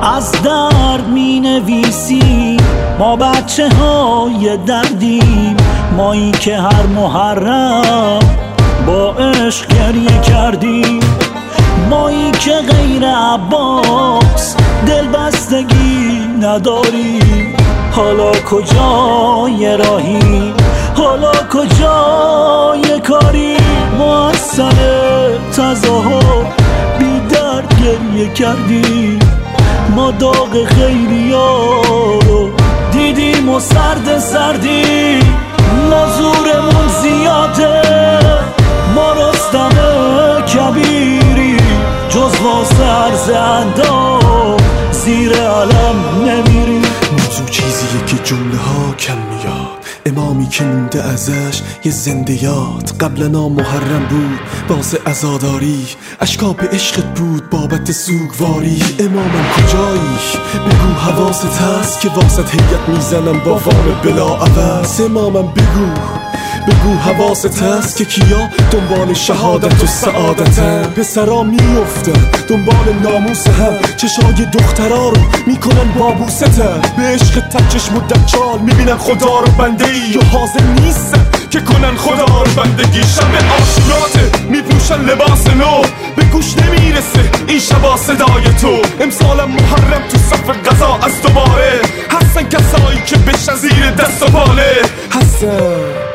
از درد می نویسی ما بچه های دردیم، مایی که هر محرم با عشق گریه کردیم، مایی که غیر عباس دل بستگی نداریم. حالا کجای راهی، حالا کجای کاری، ما از سر تظاهر بی درد گریه کردیم، ما داغ خیریا رو دیدیم و سرد سردی، ما زورمون زیاده، ما رستم کبیری، جز واسه عرض اندام زیر علم نمیری. موضوع چیزیه که جمله ها کم میاد، امامی که مونده ازش یه زنده یاد. قبلا محرم بود واسه عزاداری، اشکا به عشقت بود بابت سوگواری. امامم کجایی؟ بگو حواست هست که واسط هیئت میزنم با وام بلا عوض. امامم بگو حواست هست که کیا دنبال شهادت و سعادتن. پسرا میافتن دنبال ناموس هم، چشای دخترا رو میکنن بابوستن. به عشق تچشم و دجال میبینن خدا رو بنده ای، و حاضر نیستن که کنن خدا رو بندگی. شب عاشوراته میپوشن لباس نو، به گوش نمیرسه این شبا صدای تو. امسالم محرم تو صف قضا از دوباره، هستن کسایی که بشن زیر دست و باله. هستن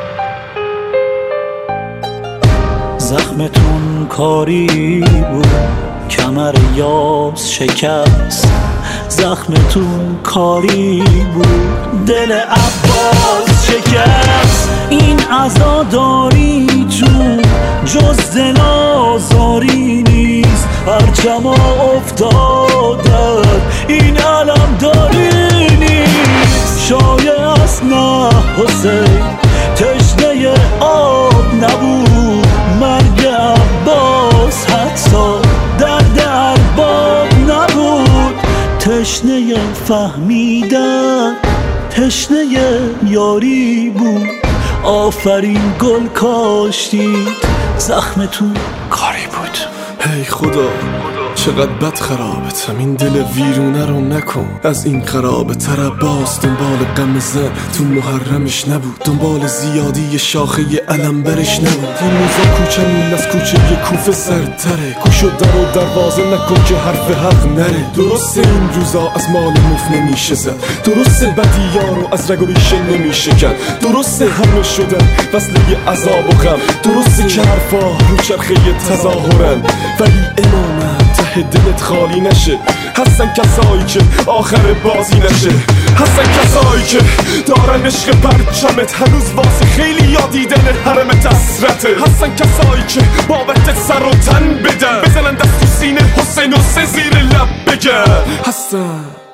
زخمتون کاری بود کمر یاس شکست، زخمتون کاری بود دل عباس شکست. این عزاداریتون جز دل آزاری نیست، پرچما افتادن این علم داری نیست. شایع است نه حسین تشنه آب نبود، مرگ عباس حتی درد ارباب نبود. تشنه فهمیدن تشنه یاری بود، آفرین گل کاشتید زخمتون کاری بود. هی خدا چقدر بد خرابتم، این دل ویرونه رو نکن از این خرابه تر. عباس دنبال غم زن تو محرمش نبود، دنبال زیادی شاخه علم برش نبود. این روزا کوچمون از کوچه یه کوفه سرتره، گوشو در و دروازه نکن که حرف حق نره. درسته این روزا از مال مف نمیشه زد، درسته بدیارو از رگ و ریشه نمیشه کن، درسته همه شدن وصله عذاب و غم، درسته که حرفا رو چرخه تظاهرن ولی امامم ته دلت خالی نشه. هستن کسایی که آخر بازی نشه، هستن کسایی که دارن عشق پرچمت هنوز واسه خیلی یا دیدن حرمت حسرته. هستن کسایی که بابت سر و تن بدن، بزنن دست تو سینه حسین و زیر لب بگن. هستن